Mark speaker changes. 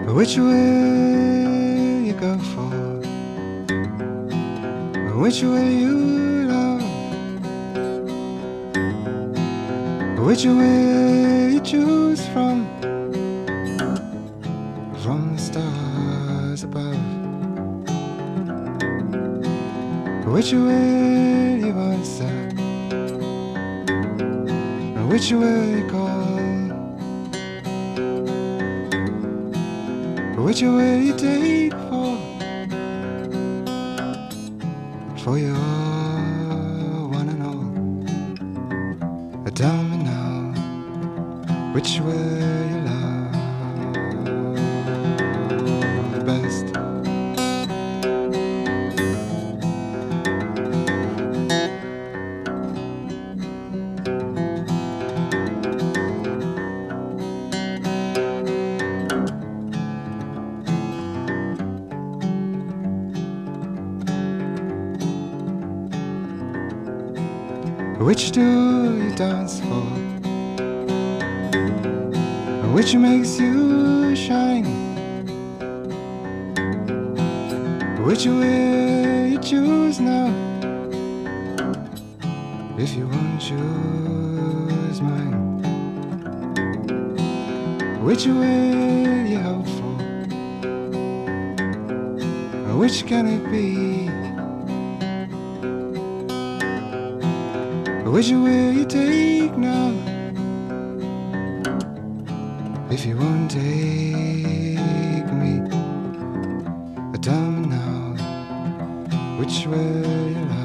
Speaker 1: Which way you go for? Which way you love? Which way you choose from the stars above? Which way you answer? Which way you call? Which way you take for your one and all? Tell me now, which way you love best? Which do you dance for? Which makes you shine? Which way you choose now? If you won't choose mine, which way you hope for? Which can it be? Which way you take now? If you won't take me, tell me now, which way you love.